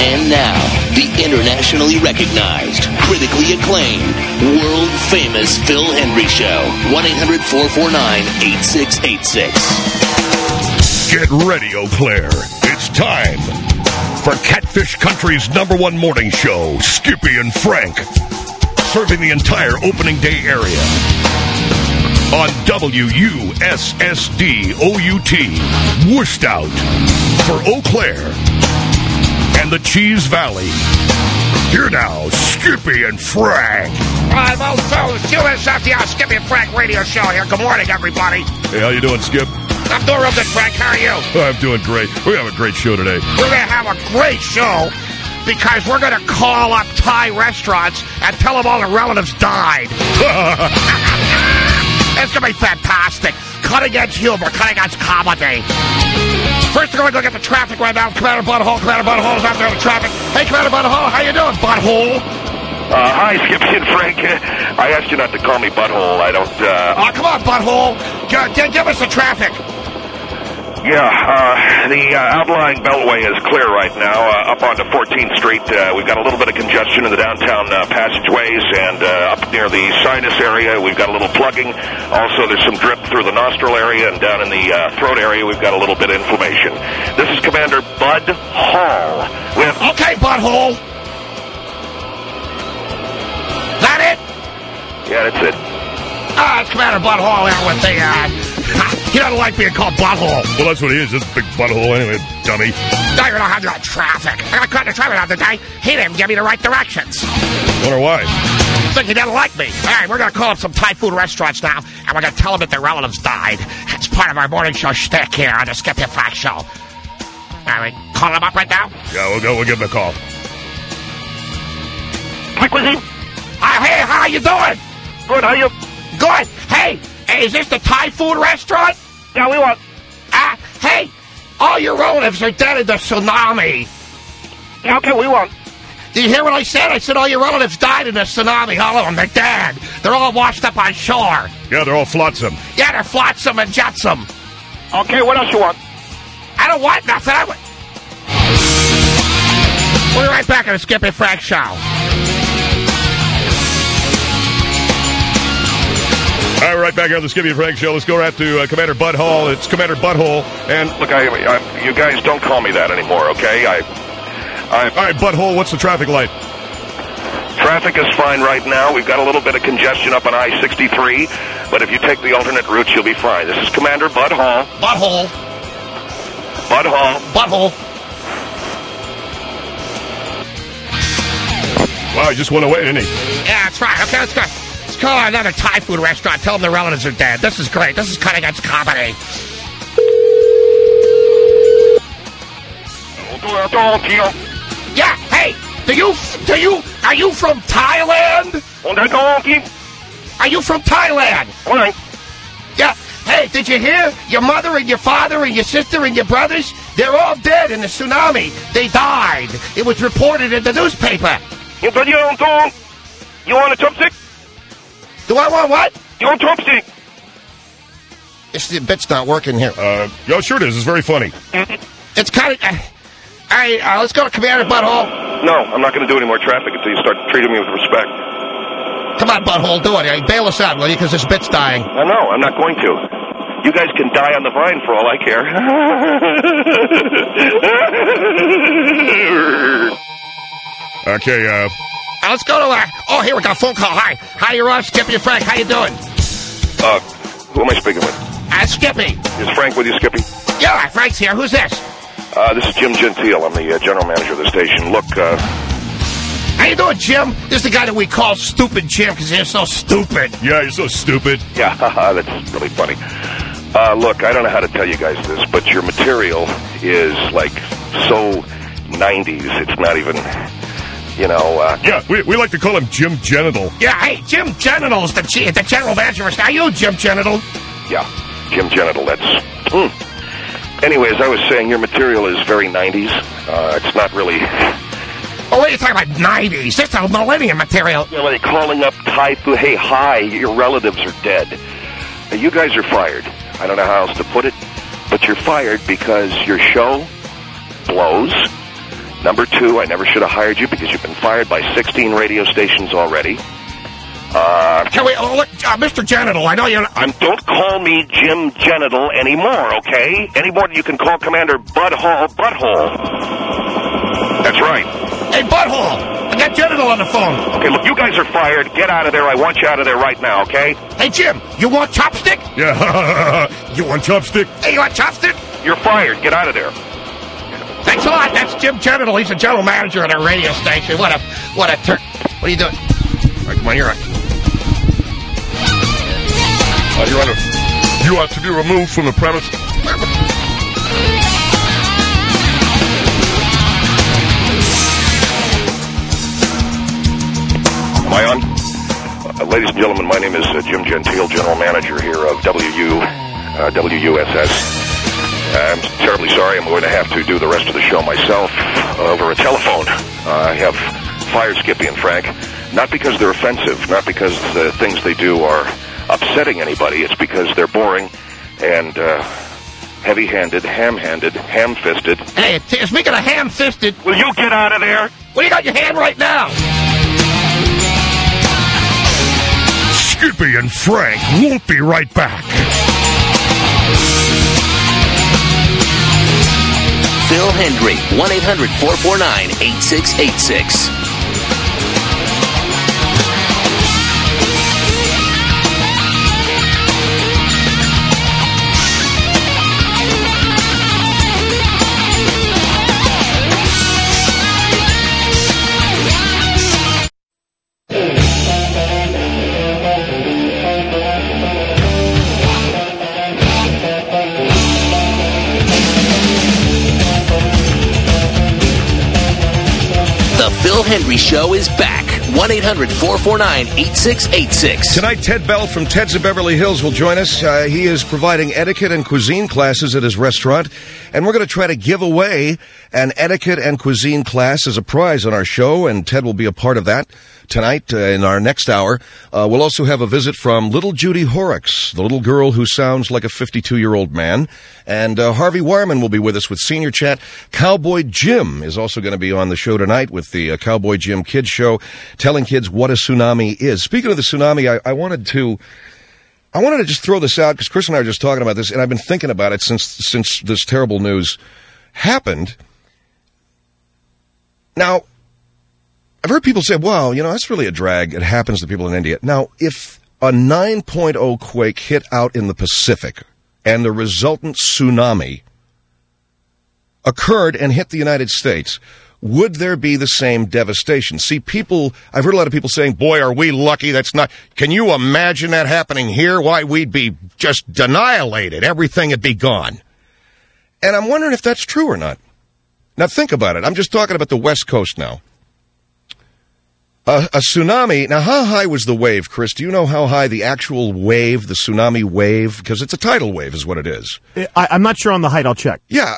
And now, the internationally recognized, critically acclaimed, world-famous Phil Hendry Show. 1-800-449-8686. Get ready, Eau Claire. It's time for Catfish Country's #1 morning show, Skippy and Frank. Serving the entire opening day area. On WUSSD-OUT, Worstout. For Eau Claire and the Cheese Valley. Here now, Skippy and Frank. All right, well, fellas, QSFTR Skippy and Frank radio show here. Good morning, everybody. Hey, how you doing, Skip? I'm doing real good, Frank. How are you? Oh, I'm doing great. We have a great show today. We're going to have a great show because we're going to call up Thai restaurants and tell them all the relatives died. It's going to be fantastic. Cutting-edge humor, cutting-edge comedy. First, we're going to go get the traffic right now. Commander Butthole is out there in the traffic. Hey, Commander Butthole, how you doing, Butthole? Hi, Skippy and Frank. I asked you not to call me Butthole. I don't, Oh, come on, Butthole. Give us the traffic. Yeah, the outlying Beltway is clear right now. Up onto 14th Street, we've got a little bit of congestion in the downtown passageways, and up near the sinus area, we've got a little plugging. Also, there's some drip through the nostril area, and down in the throat area, we've got a little bit of inflammation. This is Commander Bud Hall with... Okay, Butthole. That it? Yeah, that's it. It's Commander Butthole here with the, he doesn't like being called Butthole. Well, that's what he is. It's a big butthole anyway, dummy. Now you don't have the traffic. I got caught in the traffic the other day. He didn't give me the right directions. Wonder why. I think he doesn't like me. All right, we're going to call up some Thai food restaurants now, and we're going to tell them that their relatives died. It's part of our morning show shtick here on the Skippy and Frank show. All right, call them up right now? Yeah, we'll give him a call. Quick with him. Hey, how you doing? Good, how you? Good. Hey, is this the Thai food restaurant? Yeah, we want... Hey, all your relatives are dead in the tsunami. Yeah, okay, we want... Did you hear what I said? I said all your relatives died in the tsunami. All of them, they're dead. They're all washed up on shore. Yeah, they're all flotsam. Yeah, they're flotsam and jetsam. Okay, what else you want? I don't want nothing. We'll be right back on the Skippy and Frank show. All right, back on the Skippy and Frank show. Let's go right to Commander Bud Hall. It's Commander Butthole. And look, you guys don't call me that anymore, okay? All right, Butthole, what's the traffic light? Traffic is fine right now. We've got a little bit of congestion up on I-63, but if you take the alternate routes, you'll be fine. This is Commander Bud Hall. Butthole. Bud Hall. Butthole. Wow, he just went away, didn't he? Yeah, that's right. Okay, let's go. Let's call another Thai food restaurant. Tell them their relatives are dead. This is great. This is cutting-edge comedy. Yeah, hey, are you from Thailand? Are you from Thailand? Yeah, hey, did you hear? Your mother and your father and your sister and your brothers, they're all dead in the tsunami. They died. It was reported in the newspaper. You want a chopstick? Do I want what? You want a chopstick? The bit's not working here. Yo, sure it is. It's very funny. It's kind of... all right, let's go to Commander Butthole. No, I'm not going to do any more traffic until you start treating me with respect. Come on, Butthole, do it. Bail us out, will you? Because this bit's dying. No, I'm not going to. You guys can die on the vine for all I care. Okay, let's go to... oh, here we got a phone call. Hi, you're on Skippy and Frank. How you doing? Who am I speaking with? Skippy. Is Frank with you, Skippy? Yeah, Frank's here. Who's this? This is Jim Gentile. I'm the general manager of the station. Look, How you doing, Jim? This is the guy that we call Stupid Jim because you're so stupid. Yeah, you're so stupid. Yeah, that's really funny. Look, I don't know how to tell you guys this, but your material is, like, so 90s. It's not even... Yeah, we like to call him Jim Genital. Yeah, hey, Jim Genital's the general manager. Are you Jim Genital? Yeah, Jim Genital, that's... Anyways, I was saying your material is very 90s. It's not really... Oh, what are you talking about, 90s? This is millennium material. You know, they're calling up Thai food. Hey, hi, your relatives are dead. Now, you guys are fired. I don't know how else to put it, but you're fired because your show blows. Number 2, I never should have hired you because you've been fired by 16 radio stations already. Mr. Genital, I know you're... Don't call me Jim Genital anymore, okay? Any more than you can call Commander Butthole. That's right. Hey, Butthole, I got Genital on the phone. Okay, look, you guys are fired. Get out of there. I want you out of there right now, okay? Hey, Jim, you want chopstick? Yeah, you want chopstick? Hey, you want chopstick? You're fired. Get out of there. Thanks a lot. That's Jim Genital. He's the general manager of our radio station. What a turn. What are you doing? All right, come on, you're on. You ought to be removed from the premise. Am I on? Ladies and gentlemen, my name is Jim Gentile, general manager here of WUSS. I'm terribly sorry. I'm going to have to do the rest of the show myself over a telephone. I have fired Skippy and Frank, not because they're offensive, not because the things they do are upsetting anybody. It's because they're boring and heavy-handed, ham-handed, ham-fisted. Hey, speaking of ham-fisted... Will you get out of there? What do you got in your hand right now? Skippy and Frank won't be right back. Phil Hendry, 1-800-449-8686. Phil Hendry Show is back. 1-800-449-8686. Tonight, Ted Bell from Ted's of Beverly Hills will join us. He is providing etiquette and cuisine classes at his restaurant, and we're going to try to give away an etiquette and cuisine class as a prize on our show, and Ted will be a part of that tonight in our next hour. We'll also have a visit from little Judy Horrocks, the little girl who sounds like a 52-year-old man, and Harvey Wireman will be with us with Senior Chat. Cowboy Jim is also going to be on the show tonight with the Cowboy Jim Kids Show, telling kids what a tsunami is. Speaking of the tsunami, I wanted to just throw this out because Chris and I were just talking about this, and I've been thinking about it since this terrible news happened. Now, I've heard people say, wow, that's really a drag. It happens to people in India. Now, if a 9.0 quake hit out in the Pacific and the resultant tsunami occurred and hit the United States, would there be the same devastation? See, I've heard a lot of people saying, boy, are we lucky that's not... Can you imagine that happening here? Why, we'd be just annihilated. Everything would be gone. And I'm wondering if that's true or not. Now, think about it. I'm just talking about the West Coast now. A tsunami. Now, how high was the wave, Chris? Do you know how high the actual wave, the tsunami wave, because it's a tidal wave is what it is. I'm not sure on the height. I'll check. Yeah,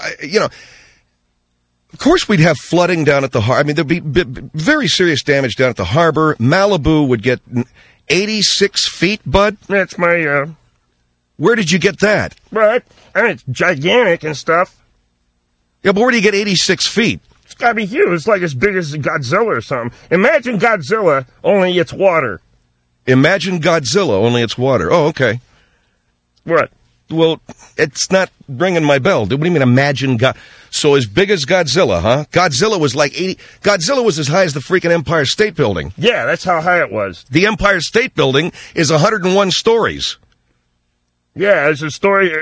of course we'd have flooding down at the harbor. I mean, there'd be very serious damage down at the harbor. Malibu would get 86 feet, bud. That's my, Where did you get that? Right. I mean, it's gigantic and stuff. Yeah, but where do you get 86 feet? It's gotta be huge. It's like as big as Godzilla or something. Imagine Godzilla, only it's water. Imagine Godzilla, only it's water. Oh, okay. What? Well, it's not ringing my bell. What do you mean, imagine So as big as Godzilla, huh? Godzilla was like 80... Godzilla was as high as the freaking Empire State Building. Yeah, that's how high it was. The Empire State Building is 101 stories. Yeah, it's a story...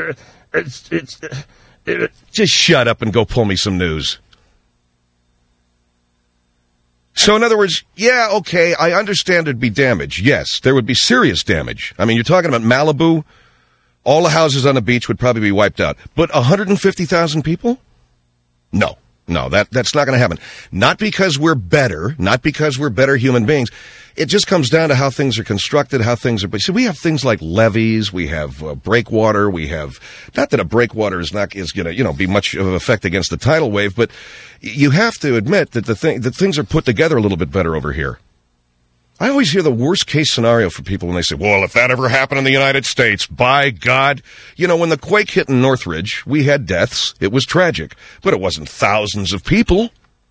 Just shut up and go pull me some news. So, in other words, yeah, okay, I understand there'd be damage. Yes, there would be serious damage. I mean, you're talking about Malibu. All the houses on the beach would probably be wiped out. But 150,000 people? No, that's not going to happen. Not because we're better human beings. It just comes down to how things are constructed, how things are... So we have things like levees, we have breakwater, we have... Not that a breakwater is going to, be much of an effect against the tidal wave, but you have to admit that that things are put together a little bit better over here. I always hear the worst case scenario for people when they say, well, if that ever happened in the United States, by God. When the quake hit in Northridge, we had deaths. It was tragic. But it wasn't thousands of people.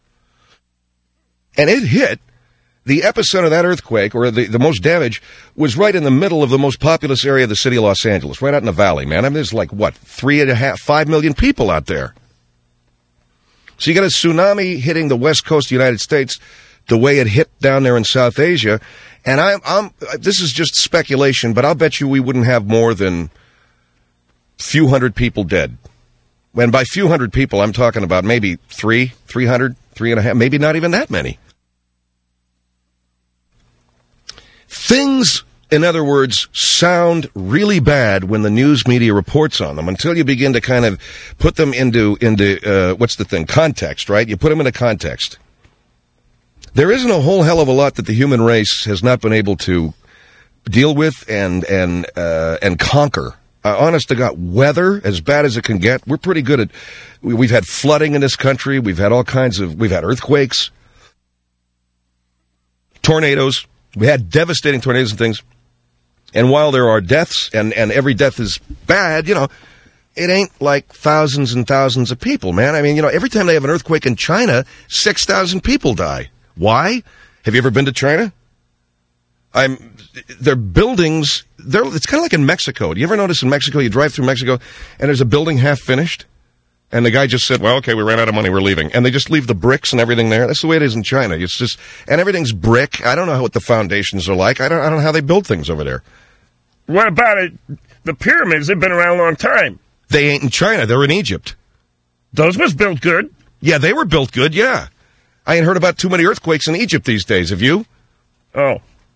And it hit. The epicenter of that earthquake, or the most damage, was right in the middle of the most populous area of the city of Los Angeles, right out in the valley, man. I mean, there's like, 5 million people out there. So you got a tsunami hitting the west coast of the United States the way it hit down there in South Asia. And this is just speculation, but I'll bet you we wouldn't have more than few hundred people dead. And by few hundred people, I'm talking about maybe 300, 350, maybe not even that many. Things, in other words, sound really bad when the news media reports on them until you begin to kind of put them into context, right? You put them into context. There isn't a whole hell of a lot that the human race has not been able to deal with and conquer. Honest to God, weather, as bad as it can get, we're pretty good at. We've had flooding in this country. We've had we've had earthquakes, tornadoes. We had devastating tornadoes and things. And while there are deaths, and every death is bad, it ain't like thousands and thousands of people, man. I mean, every time they have an earthquake in China, 6,000 people die. Why? Have you ever been to China? Their buildings, it's kind of like in Mexico. Do you ever notice in Mexico, you drive through Mexico, and there's a building half finished? And the guy just said, well, okay, we ran out of money, we're leaving. And they just leave the bricks and everything there. That's the way it is in China. It's just, and everything's brick. I don't know what the foundations are like. I don't know how they build things over there. What about it? The pyramids, they've been around a long time. They ain't in China. They're in Egypt. Those was built good. Yeah, they were built good, yeah. I ain't heard about too many earthquakes in Egypt these days. Have you? Oh.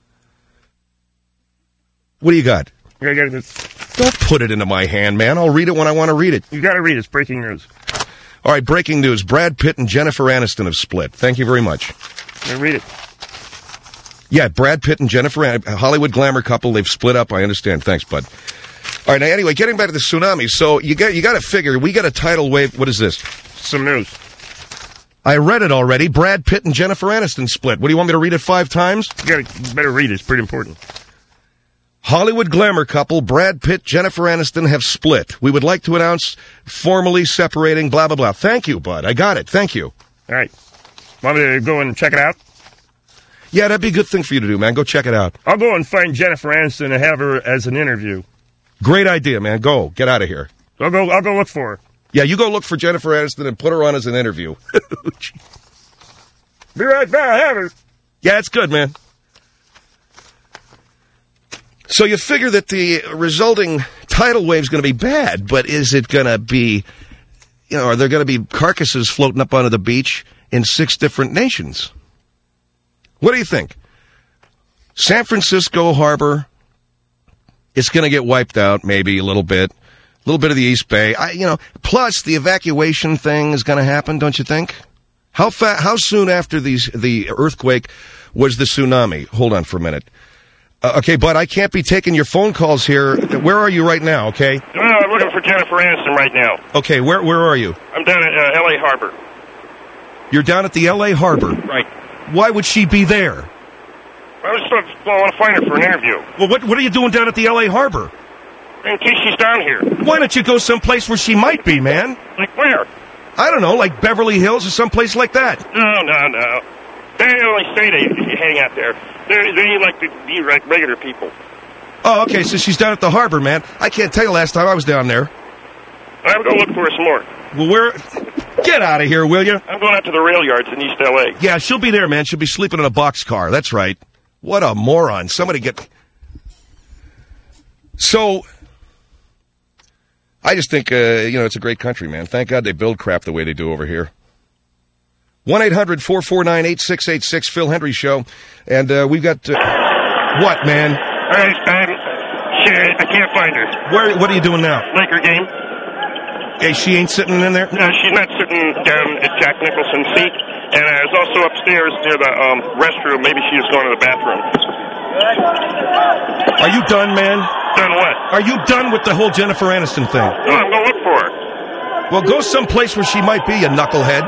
What do you got? I got this. Don't put it into my hand, man. I'll read it when I want to read it. You got to read it. It's breaking news. All right, breaking news. Brad Pitt and Jennifer Aniston have split. Thank you very much. Read it. Yeah, Brad Pitt and Jennifer Aniston, Hollywood glamour couple. They've split up. I understand. Thanks, bud. All right, now, anyway, getting back to the tsunami. So you got to figure, we got a tidal wave. What is this? Some news. I read it already. Brad Pitt and Jennifer Aniston split. What do you want me to read it 5 times? You better read it. It's pretty important. Hollywood glamour couple Brad Pitt, Jennifer Aniston have split. We would like to announce formally separating, blah, blah, blah. Thank you, bud. I got it. Thank you. All right. Want me to go and check it out? Yeah, that'd be a good thing for you to do, man. Go check it out. I'll go and find Jennifer Aniston and have her as an interview. Great idea, man. Go. Get out of here. I'll go look for her. Yeah, you go look for Jennifer Aniston and put her on as an interview. Be right back. I have her. Yeah, it's good, man. So you figure that the resulting tidal wave is going to be bad, but is it going to be, are there going to be carcasses floating up onto the beach in 6 different nations? What do you think? San Francisco Harbor, it's going to get wiped out, maybe a little bit of the East Bay. Plus the evacuation thing is going to happen, don't you think? How soon after the earthquake was the tsunami? Hold on for a minute. Okay, bud, I can't be taking your phone calls here. Where are you right now, okay? No, I'm looking for Jennifer Aniston right now. Okay, where are you? I'm down at L.A. Harbor. You're down at the L.A. Harbor? Right. Why would she be there? I just want to find her for an interview. Well, what are you doing down at the L.A. Harbor? In case she's down here. Why don't you go someplace where she might be, man? Like where? I don't know, like Beverly Hills or someplace like that. No. They only say they hang out there. They like to be regular people. Oh, okay, so she's down at the harbor, man. I can't tell you last time I was down there. I'm going to look for her some more. Well, get out of here, will you? I'm going out to the rail yards in East L.A. Yeah, she'll be there, man. She'll be sleeping in a boxcar. That's right. What a moron. Somebody get... So, I just think, it's a great country, man. Thank God they build crap the way they do over here. 1-800-449-8686, Phil Hendry Show. And we've got... what, man? I can't find her. What are you doing now? Laker game. Hey, she ain't sitting in there? No, she's not sitting down at Jack Nicholson's seat. And I was also upstairs near the restroom. Maybe she was going to the bathroom. Are you done, man? Done what? Are you done with the whole Jennifer Aniston thing? No, I'm going to look for her. Well, go someplace where she might be, you knucklehead.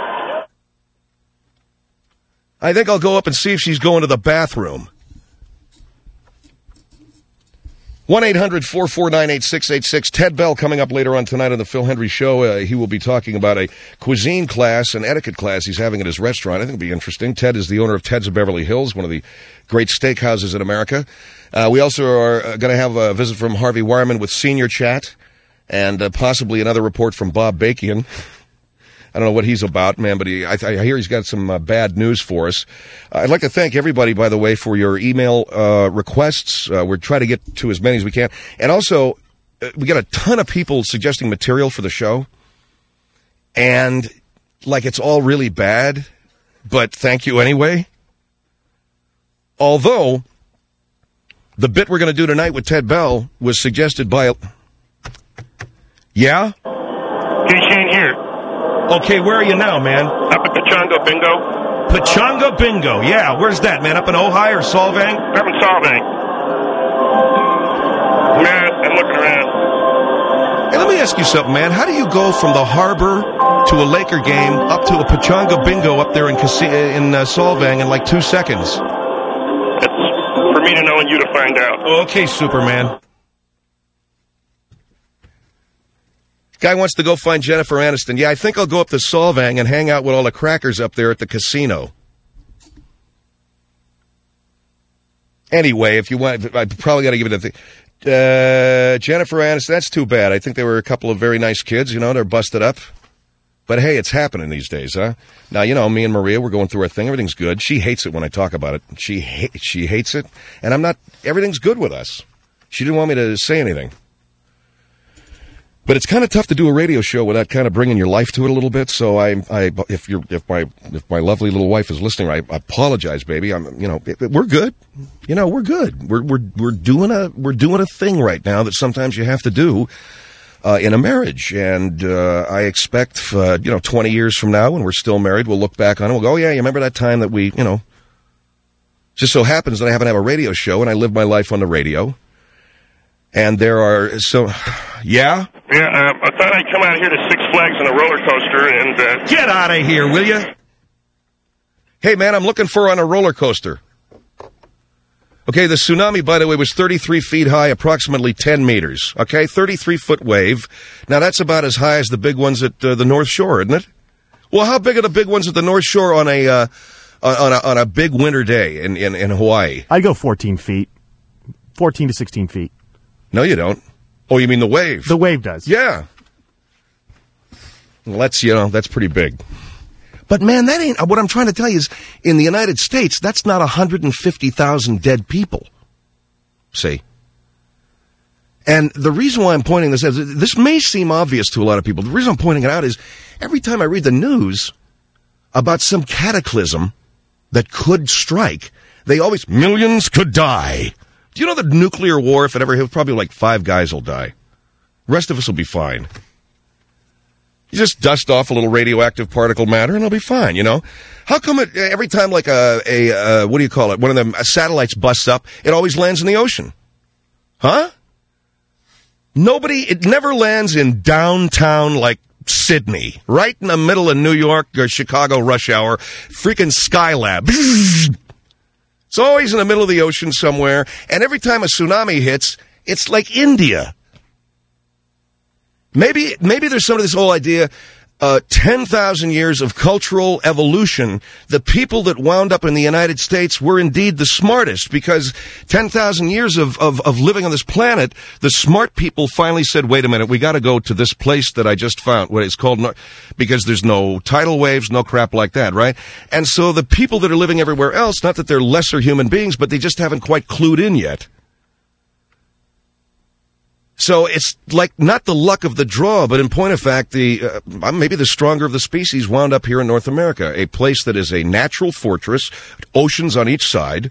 I think I'll go up and see if she's going to the bathroom. 1-800-449-8686. Ted Bell coming up later on tonight on the Phil Hendry Show. He will be talking about a cuisine class, an etiquette class he's having at his restaurant. I think it'll be interesting. Ted is the owner of Ted's of Beverly Hills, one of the great steakhouses in America. We also are going to have a visit from Harvey Wireman with Senior Chat, and possibly another report from Bob Bakian. I don't know what he's about, man, but I hear he's got some bad news for us. I'd like to thank everybody, by the way, for your email requests. We're trying to get to as many as we can. And also, we got a ton of people suggesting material for the show. And, like, it's all really bad, but thank you anyway. Although, the bit we're going to do tonight with Ted Bell was suggested by... Yeah? Hey, Shane here. Okay, where are you now, man? Up at Pechanga Bingo. Pechanga Bingo, yeah. Where's that, man? Up in Ojai or Solvang? Up in Solvang. Man, I'm looking around. Hey, let me ask you something, man. How do you go from the harbor to a Laker game up to a Pechanga Bingo up there in Solvang in like 2 seconds? It's for me to know and you to find out. Okay, Superman. Guy wants to go find Jennifer Aniston. Yeah, I think I'll go up to Solvang and hang out with all the crackers up there at the casino. Anyway, if you want, I probably got to give it a thing. Jennifer Aniston, that's too bad. I think they were a couple of very nice kids, you know, they're busted up. But hey, it's happening these days, huh? Now, you know, me and Maria, we're going through our thing. Everything's good. She hates it when I talk about it. She hates it. And I'm not, everything's good with us. She didn't want me to say anything. But it's kind of tough to do a radio show without kind of bringing your life to it a little bit. So if my lovely little wife is listening, I apologize, baby. We're good. You know, we're good. We're doing a thing right now that sometimes you have to do in a marriage. And I expect 20 years from now, when we're still married, we'll look back on it. We'll go, oh yeah, you remember that time that we, just so happens that I happen to have a radio show and I live my life on the radio. And there are yeah. Yeah, I thought I'd come out here to Six Flags on a roller coaster and... Get out of here, will you? Hey, man, I'm looking for on a roller coaster. Okay, the tsunami, by the way, was 33 feet high, approximately 10 meters. Okay, 33-foot wave. Now, that's about as high as the big ones at the North Shore, isn't it? Well, how big are the big ones at the North Shore on a big winter day in Hawaii? I'd go 14 feet. 14 to 16 feet. No, you don't. Oh, you mean the wave? The wave does. Yeah. Well, that's pretty big. But, man, that ain't... What I'm trying to tell you is, in the United States, that's not 150,000 dead people. See? And the reason why I'm pointing this out, this may seem obvious to a lot of people. The reason I'm pointing it out is, every time I read the news about some cataclysm that could strike, they always... Millions could die. Do you know the nuclear war, if it ever hit, probably like 5 guys will die. The rest of us will be fine. You just dust off a little radioactive particle matter and it'll be fine, you know? How come every time like what do you call it, one of them satellites busts up, it always lands in the ocean? Huh? It never lands in downtown like Sydney, right in the middle of New York or Chicago rush hour, freaking Skylab. It's always in the middle of the ocean somewhere, and every time a tsunami hits, it's like India. Maybe there's some of this whole idea, 10,000 years of cultural evolution. The people that wound up in the United States were indeed the smartest, because 10,000 years of living on this planet, the smart people finally said, wait a minute, we got to go to this place that I just found, what it's called, because there's no tidal waves, no crap like that, right? And so the people that are living everywhere else, not that they're lesser human beings, but they just haven't quite clued in yet. So it's like not the luck of the draw, but in point of fact, maybe the stronger of the species wound up here in North America, a place that is a natural fortress, oceans on each side,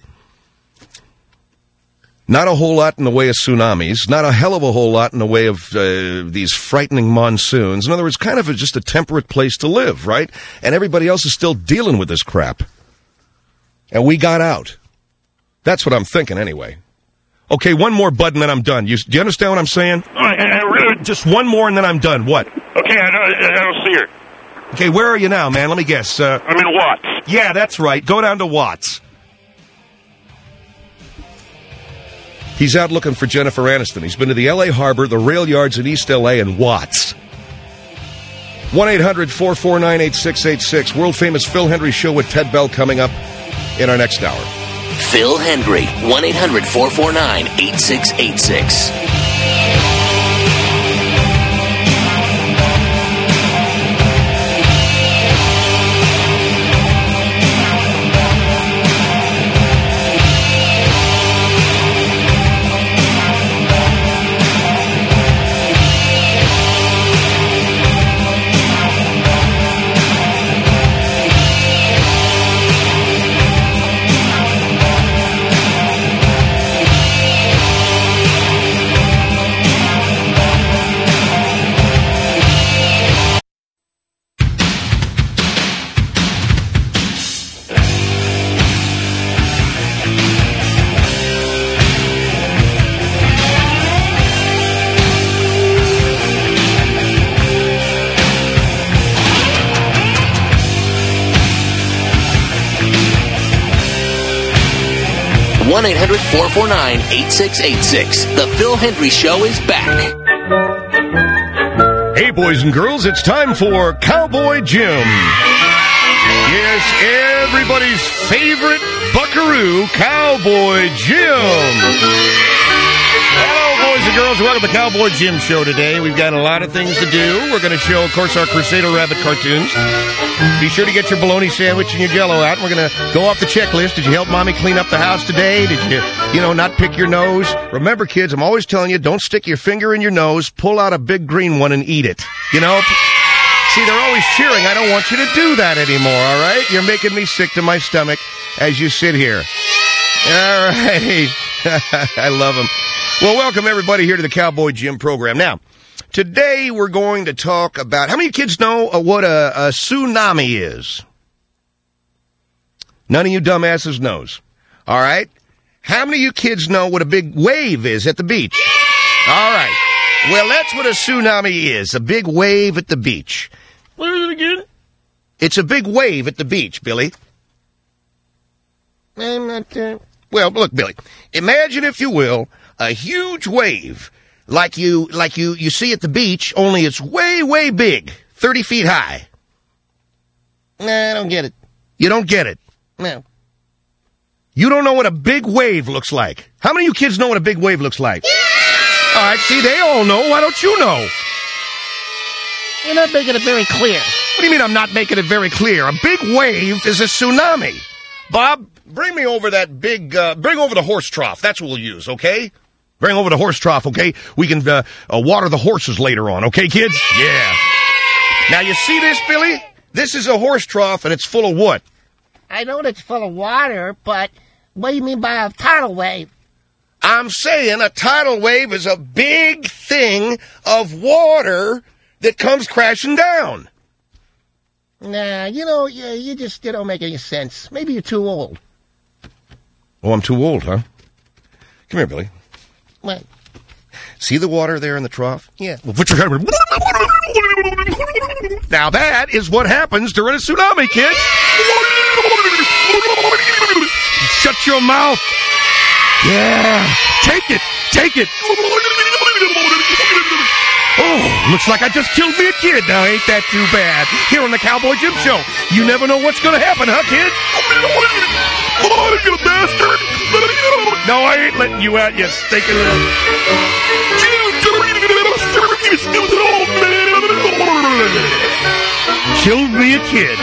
not a whole lot in the way of tsunamis, not a hell of a whole lot in the way of these frightening monsoons. In other words, kind of just a temperate place to live, right? And everybody else is still dealing with this crap. And we got out. That's what I'm thinking anyway. Okay, one more, bud, and then I'm done. Do you understand what I'm saying? I really... Just one more, and then I'm done. What? Okay, I don't see her. Okay, where are you now, man? Let me guess. I'm in Watts. Yeah, that's right. Go down to Watts. He's out looking for Jennifer Aniston. He's been to the L.A. Harbor, the rail yards in East L.A., and Watts. 1-800-449-8686. World-famous Phil Hendry Show with Ted Bell coming up in our next hour. Phil Hendry, 1-800-449-8686. 1-800-449-8686. The Phil Hendry Show is back. Hey, boys and girls, it's time for Cowboy Jim. Yes, everybody's favorite buckaroo, Cowboy Jim. Hello, boys and girls. Welcome to the Cowboy Jim Show today. We've got a lot of things to do. We're going to show, of course, our Crusader Rabbit cartoons. Be sure to get your bologna sandwich and your Jell-O out. We're going to go off the checklist. Did you help Mommy clean up the house today? Did you not pick your nose? Remember, kids, I'm always telling you, don't stick your finger in your nose. Pull out a big green one and eat it. See, they're always cheering. I don't want you to do that anymore, all right? You're making me sick to my stomach as you sit here. All right. I love them. Well, welcome everybody here to the Cowboy Jim program. Now, today we're going to talk about, how many kids know what a tsunami is? None of you dumbasses knows. All right? How many of you kids know what a big wave is at the beach? All right. Well, that's what a tsunami is, a big wave at the beach. What is it again? It's a big wave at the beach, Billy. I'm not... Well, look, Billy, imagine, if you will, a huge wave like you see at the beach, only it's way, way big, 30 feet high. Nah, I don't get it. You don't get it. No. You don't know what a big wave looks like. How many of you kids know what a big wave looks like? Yeah! All right, see, they all know. Why don't you know? You're not making it very clear. What do you mean I'm not making it very clear? A big wave is a tsunami. Bob, bring me over that big, bring over the horse trough. That's what we'll use, okay? Bring over the horse trough, okay? We can water the horses later on, okay, kids? Yeah. Now, you see this, Billy? This is a horse trough, and it's full of what? I know it's full of water, but what do you mean by a tidal wave? I'm saying a tidal wave is a big thing of water that comes crashing down. Nah, you just don't make any sense. Maybe you're too old. Oh, I'm too old, huh? Come here, Billy. What? See the water there in the trough? Yeah. Well, put your head... Now that is what happens during a tsunami, kids. Shut your mouth. Yeah. Take it. Oh, looks like I just killed me a kid. Now, ain't that too bad? Here on the Cowboy Jim Show. You never know what's going to happen, huh, kid? You bastard. No, I ain't letting you out, you stinking little... Killed me a kid.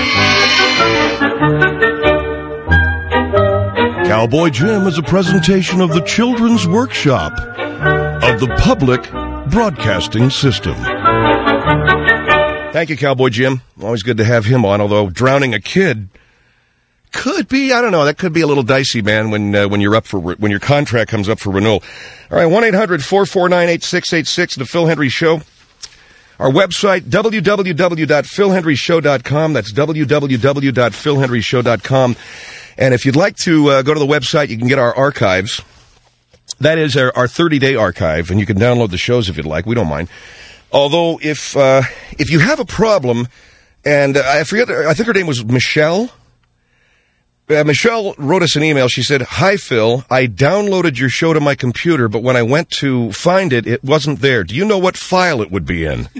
Cowboy Jim is a presentation of the Children's Workshop of the Public Broadcasting System. Thank you, Cowboy Jim. Always good to have him on, although drowning a kid could be, I don't know, that could be a little dicey, man, when you're up for, when your contract comes up for renewal. All right, 1-800-449-8686, The Phil Hendry Show. Our website, www.philhendryshow.com. That's www.philhendryshow.com. And if you'd like to go to the website, you can get our archives. That is our 30-day archive, and you can download the shows if you'd like. We don't mind. Although, if you have a problem, and I think her name was Michelle. Michelle wrote us an email. She said, "Hi, Phil. I downloaded your show to my computer, but when I went to find it, it wasn't there. Do you know what file it would be in?"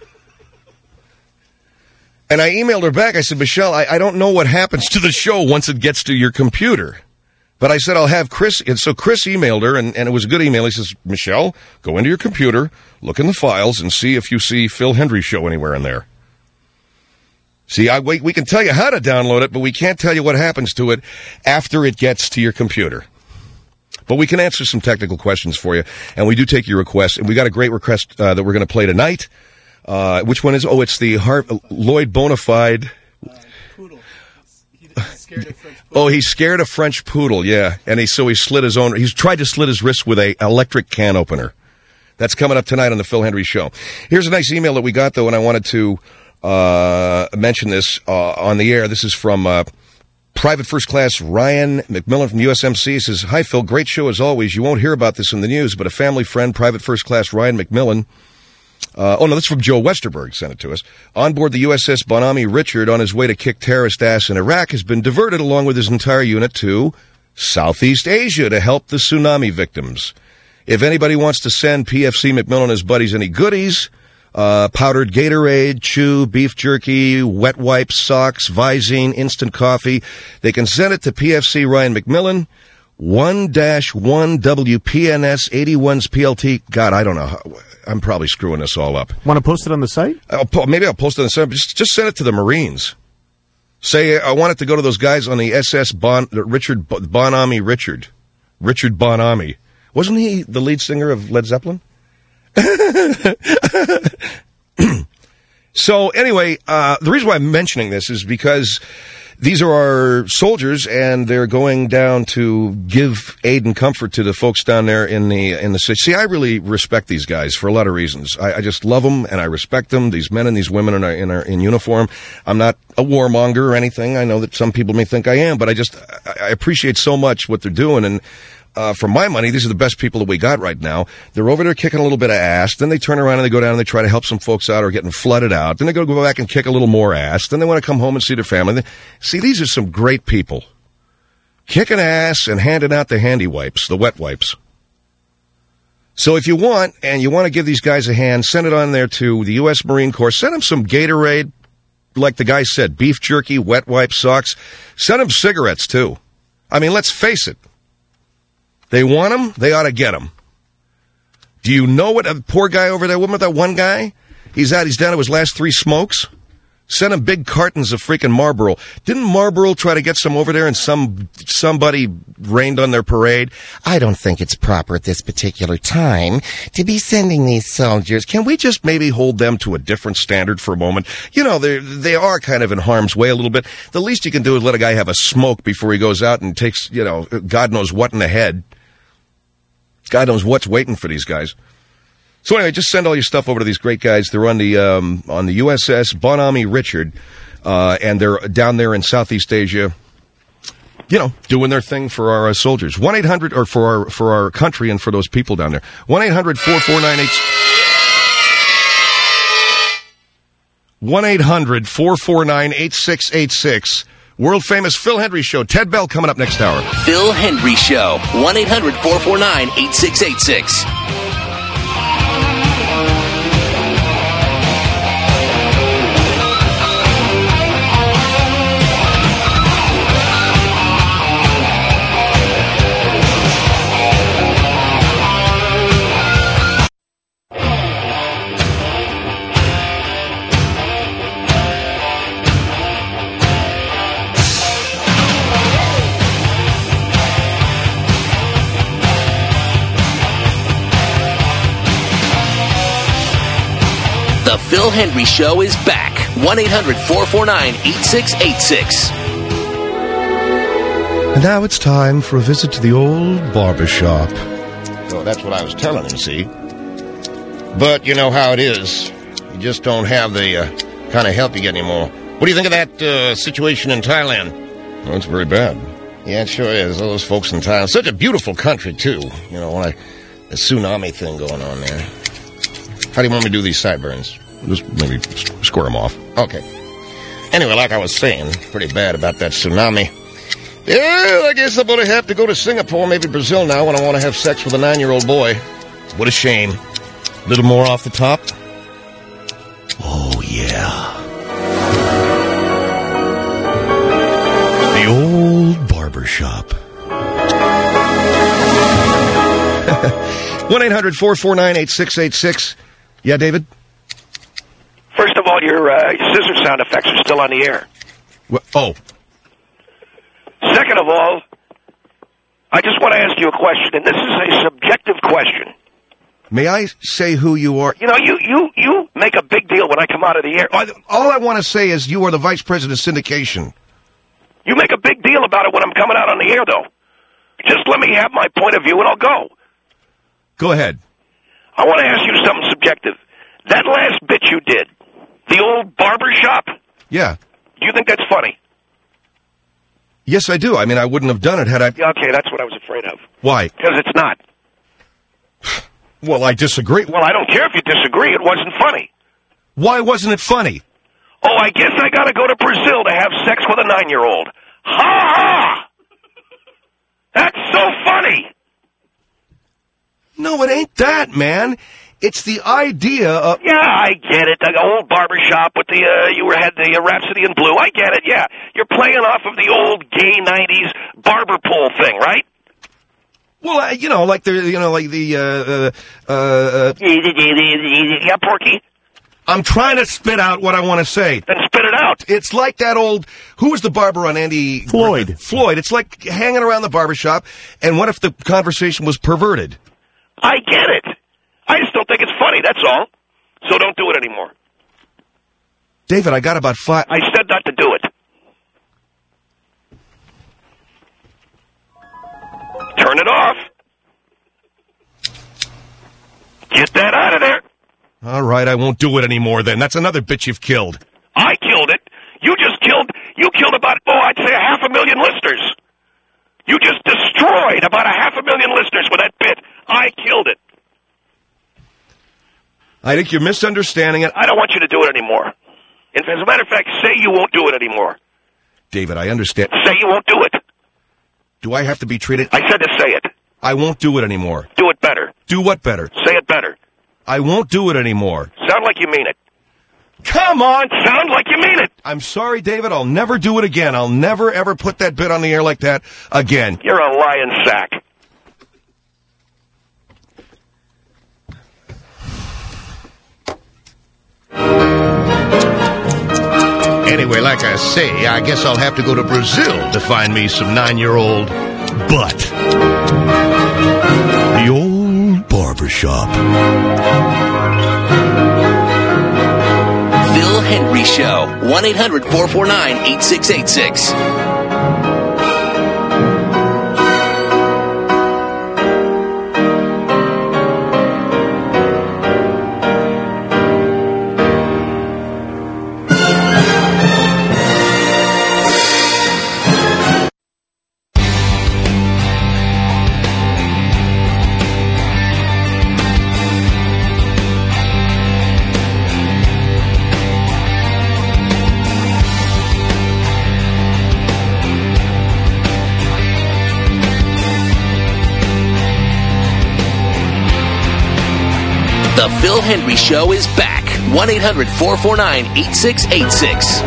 And I emailed her back. I said, "Michelle, I don't know what happens to the show once it gets to your computer." But I said, I'll have Chris. And so Chris emailed her, and it was a good email. He says, "Michelle, go into your computer, look in the files, and see if you see Phil Hendry Show anywhere in there." See, we can tell you how to download it, but we can't tell you what happens to it after it gets to your computer. But we can answer some technical questions for you, and we do take your requests. And we got a great request that we're going to play tonight. Which one is? Oh, it's the Lloyd Bonafide. Poodle. He's scared of French poodle. Oh, he's scared of French poodle, yeah. And he slid his own. He's tried to slit his wrist with a electric can opener. That's coming up tonight on the Phil Hendry Show. Here's a nice email that we got, though, and I wanted to mention this on the air. This is from Private First Class Ryan McMillan from USMC. He says, "Hi, Phil. Great show as always. You won't hear about this in the news, but a family friend, Private First Class Ryan McMillan." That's from Joe Westerberg, sent it to us. "On board the USS Bonami Richard on his way to kick terrorist ass in Iraq has been diverted along with his entire unit to Southeast Asia to help the tsunami victims. If anybody wants to send PFC McMillan and his buddies any goodies, powdered Gatorade, chew, beef jerky, wet wipes, socks, Visine, instant coffee, they can send it to PFC Ryan McMillan, 1-1 WPNS 81's PLT. God, I don't know. I'm probably screwing this all up. Want to post it on the site? Maybe I'll post it on the site. Just send it to the Marines. Say, I want it to go to those guys on the SS Richard Bonami. Wasn't he the lead singer of Led Zeppelin? So anyway, the reason why I'm mentioning this is because these are our soldiers, and they're going down to give aid and comfort to the folks down there in the city. See, I really respect these guys for a lot of reasons. I just love them, and I respect them. These men and these women in uniform. I'm not a warmonger or anything. I know that some people may think I am, but I appreciate so much what they're doing. And for my money, these are the best people that we got right now. They're over there kicking a little bit of ass. Then they turn around and they go down and they try to help some folks out who are getting flooded out. Then they go back and kick a little more ass. Then they want to come home and see their family. See, these are some great people. Kicking ass and handing out the handy wipes, the wet wipes. So if you want, and you want to give these guys a hand, send it on there to the U.S. Marine Corps. Send them some Gatorade, like the guy said, beef jerky, wet wipes, socks. Send them cigarettes, too. I mean, let's face it. They want them, they ought to get them. Do you know what a poor guy over there, that one guy? He's down to his last 3 smokes. Sent him big cartons of freaking Marlboro. Didn't Marlboro try to get some over there and somebody rained on their parade? "I don't think it's proper at this particular time to be sending these soldiers. Can we just maybe hold them to a different standard for a moment?" You know, they are kind of in harm's way a little bit. The least you can do is let a guy have a smoke before he goes out and takes, God knows what in the head. God knows what's waiting for these guys. So anyway, just send all your stuff over to these great guys. They're on the USS Bonami Richard, and they're down there in Southeast Asia, doing their thing for our soldiers. 1-800, or for our country and for those people down there. 1-800-449-8... 1-800-449-8686. World-famous Phil Hendry Show. Ted Bell coming up next hour. Phil Hendry Show. 1-800-449-8686. The Phil Hendry Show is back. 1-800-449-8686. And now it's time for a visit to the old barbershop. So that's what I was telling him, see? But you know how it is. You just don't have the kind of help you get anymore. What do you think of that situation in Thailand? Well, it's very bad. Yeah, it sure is. Those folks in Thailand. Such a beautiful country, too. The tsunami thing going on there. How do you want me to do these sideburns? Just maybe square them off. Okay. Anyway, like I was saying, pretty bad about that tsunami. Yeah, I guess I'm going to have to go to Singapore, maybe Brazil now, when I want to have sex with a 9-year-old boy. What a shame. A little more off the top. Oh, yeah. The old barber shop. 1-800-449-8686. Yeah, David? First of all, your scissor sound effects are still on the air. Oh. Second of all, I just want to ask you a question, and this is a subjective question. May I say who you are? You know, you make a big deal when I come out of the air. All I want to say is you are the vice president of syndication. You make a big deal about it when I'm coming out on the air, though. Just let me have my point of view, and I'll go. Go ahead. I want to ask you something subjective. That last bit you did, the old barber shop, Yeah. do you think that's funny? Yes, I do. I mean, I wouldn't have done it had I... Yeah, okay, that's what I was afraid of. Why? Because it's not. Well, I disagree. Well, I don't care if you disagree. It wasn't funny. Why wasn't it funny? Oh, I guess I got to go to Brazil to have sex with a 9-year-old. Ha ha! That's so funny. No, it ain't that, man. It's the idea of... Yeah, I get it. The old barbershop with the, had the Rhapsody in Blue. I get it, yeah. You're playing off of the old gay 90s barber pole thing, right? Well, like the, Yeah, Porky? I'm trying to spit out what I want to say. Then spit it out. It's like that old... Who was the barber on Andy... Floyd. Floyd. It's like hanging around the barbershop, and what if the conversation was perverted? I get it. I just don't think it's funny, that's all. So don't do it anymore. David, I got about 5... I said not to do it. Turn it off. Get that out of there. All right, I won't do it anymore then. That's another bitch you've killed. I killed it. You killed about, I'd say 500,000 listeners. You just destroyed about 500,000 listeners with that bit. I killed it. I think you're misunderstanding it. I don't want you to do it anymore. As a matter of fact, say you won't do it anymore. David, I understand. Say you won't do it. Do I have to be treated... I said to say it. I won't do it anymore. Do it better. Do what better? Say it better. I won't do it anymore. Sound like you mean it. Come on! Sound like you mean it. I'm sorry, David. I'll never do it again. I'll never, ever put that bit on the air like that again. You're a lying sack. Anyway, like I say, I guess I'll have to go to Brazil to find me some 9-year-old butt. The old barbershop. Phil Hendry Show. 1-800-449-8686. The Phil Hendry Show is back. 1-800-449-8686.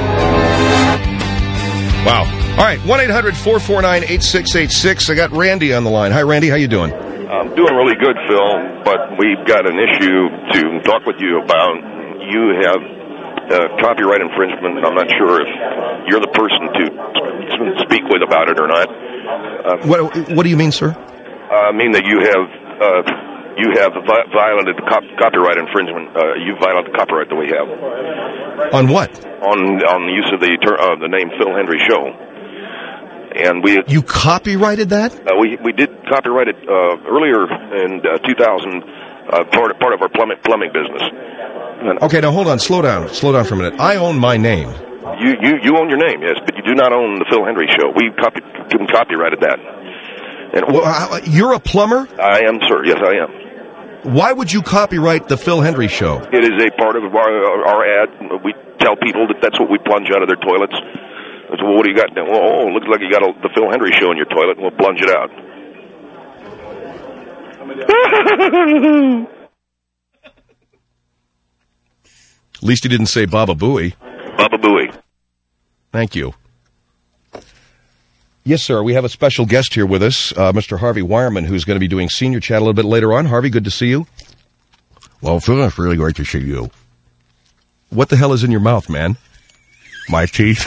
Wow. All right, 1-800-449-8686. I got Randy on the line. Hi, Randy. How you doing? I'm doing really good, Phil, but we've got an issue to talk with you about. You have copyright infringement. I'm not sure if you're the person to speak with about it or not. What do you mean, sir? I mean that you have violated copyright infringement. You violated the copyright that we have. On what? On the use of the name Phil Hendry Show. And you copyrighted that? We did copyright it earlier in 2000, part of our plumbing business. Okay, now hold on, slow down for a minute. I own my name. You own your name, yes, but you do not own the Phil Hendry Show. We copyrighted that. And you're a plumber? I am, sir. Yes, I am. Why would you copyright the Phil Hendry Show? It is a part of our ad. We tell people that that's what we plunge out of their toilets. I said, well, what do you got now? Well, looks like you got the Phil Hendry Show in your toilet, and we'll plunge it out. At least he didn't say Baba Booey. Baba Booey. Thank you. Yes, sir. We have a special guest here with us, Mr. Harvey Wireman, who's going to be doing Senior Chat a little bit later on. Harvey, good to see you. Well, Phil, it's really great to see you. What the hell is in your mouth, man? My teeth.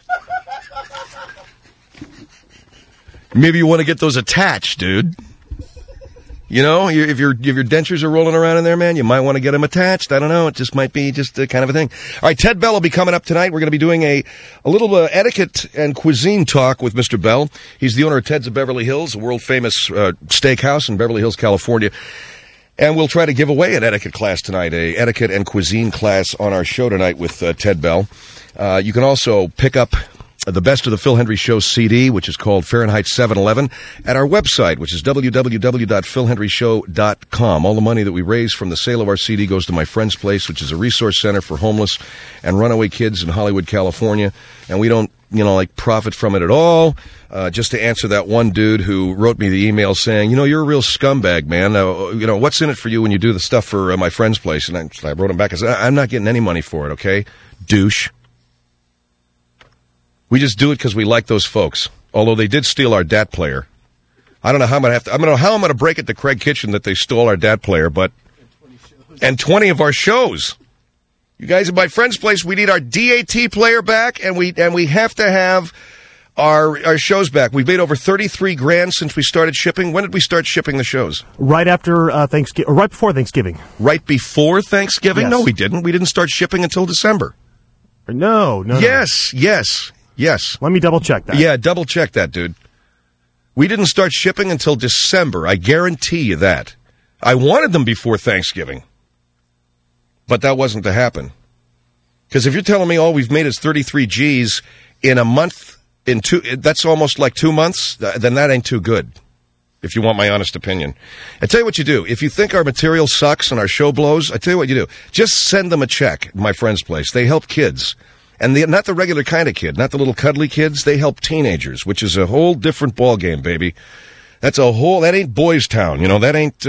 Maybe you want to get those attached, dude. You know, if your dentures are rolling around in there, man, you might want to get them attached. I don't know. It just might be just a kind of a thing. All right, Ted Bell will be coming up tonight. We're going to be doing a little etiquette and cuisine talk with Mr. Bell. He's the owner of Ted's of Beverly Hills, a world-famous steakhouse in Beverly Hills, California. And we'll try to give away an etiquette class tonight, a etiquette and cuisine class on our show tonight with Ted Bell. You can also pick up the Best of the Phil Hendry Show CD, which is called Fahrenheit 711, at our website, which is www.philhendryshow.com. All the money that we raise from the sale of our CD goes to My Friend's Place, which is a resource center for homeless and runaway kids in Hollywood, California. And we don't, profit from it at all. Just to answer that one dude who wrote me the email saying, you're a real scumbag, man. What's in it for you when you do the stuff for My Friend's Place? And I wrote him back and said, I'm not getting any money for it, okay? Douche. We just do it because we like those folks. Although they did steal our DAT player. I don't know how I'm going to break it to Craig Kitchen that they stole our DAT player, but... And 20 of our shows. You guys at My Friend's Place, we need our DAT player back, and we have to have our shows back. We've made over $33,000 since we started shipping. When did we start shipping the shows? Right after Thanksgiving, or right before Thanksgiving. Right before Thanksgiving? Yes. No, we didn't. We didn't start shipping until December. No. Yes. Let me double check that. Yeah, double check that, dude. We didn't start shipping until December. I guarantee you that. I wanted them before Thanksgiving. But that wasn't to happen. Because if you're telling me all we've made is 33 G's in a month, that's almost like 2 months, then that ain't too good, if you want my honest opinion. I tell you what you do. If you think our material sucks and our show blows, I tell you what you do. Just send them a check, My Friend's Place. They help kids. And not the regular kind of kid, not the little cuddly kids. They help teenagers, which is a whole different ballgame, baby. That ain't Boys Town. That ain't...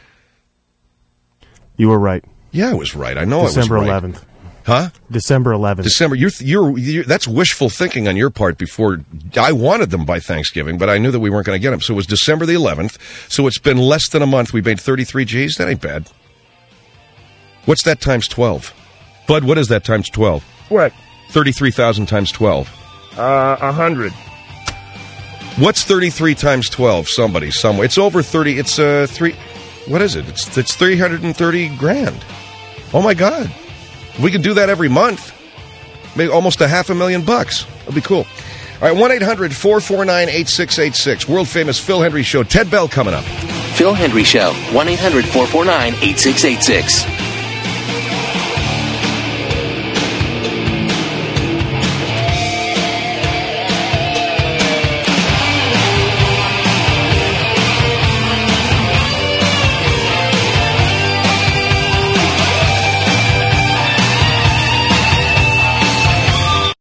You were right. Yeah, I was right. I know December I was right. 11th. Huh? December 11th. December. You're that's wishful thinking on your part. Before I wanted them by Thanksgiving, but I knew that we weren't going to get them. So it was December the 11th. So it's been less than a month. We made 33 G's. That ain't bad. What's that times 12? Bud, what is that times 12? What? 33,000 times 12. 100. What's 33 times 12? Somebody, somewhere. It's over 30. It's three. What is it? It's $330,000. Oh my God! We could do that every month. Maybe almost $500,000. That'd be cool. All right, 1-800-449-8686. World famous Phil Hendry Show. Ted Bell coming up. Phil Hendry Show. 1-800-449-8686.